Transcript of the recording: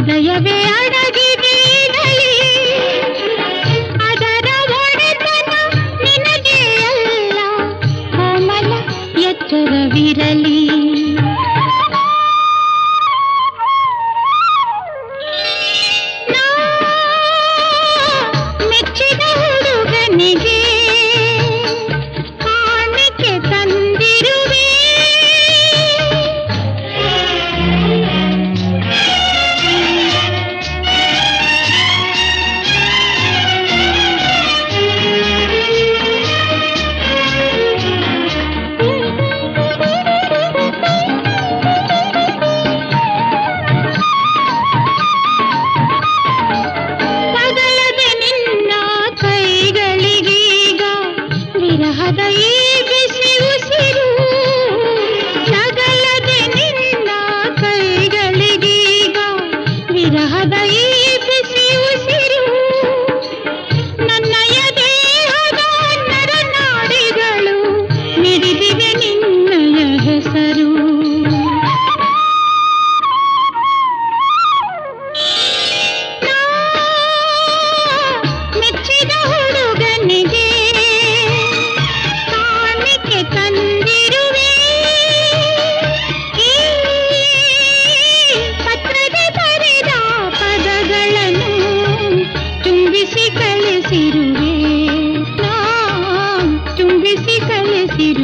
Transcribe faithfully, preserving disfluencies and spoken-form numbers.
ಹೃದಯವೇ ಅಡಗಿದೆ ಇದರಲ್ಲಿ, ಅದರ ಒಡೆತನ ನಿನಗೆ ಅಲ್ಲ, ಕೋಮಲ ಎಚ್ಚರವಿರಲಿ. ಮೆಚ್ಚಿದ ಹುಡುಗನಿಗೆ ಕಾಣಿಕೆ ತಂದಿರುವೆ, ತಗಲದೆ ನಿನ್ನ ಕೈಗಳಿಗೀಗ ವಿರಹದ ಈ ಬಿಸಿ ಉಸಿರು, ತಗಲದೆ ನಿನ್ನ ಕೈಗಳಿಗೀಗ ವಿರಹದ ಈ ಬಿಸಿ ಉಸಿರು, ನನ್ನಯ ದೇಹದ ನರನಾಡಿಗಳು ಮಿಡಿದಿವೆ ನಿನ್ನಯ ಹೆಸರು. ಮೆಚ್ಚಿದ ಹುಡುಗನಿಗೆ ಕಾಣಿಕೆ ತಂದಿರುವೆ, ಈ ಪತ್ರದ ಬರೆದ ಪದಗಳನ್ನು ತುಂಬಿಸಿ ಕಳಿಸಿರುವೆ, ನಾ ತುಂಬಿಸಿ ಕಳಿಸಿರುವೆ.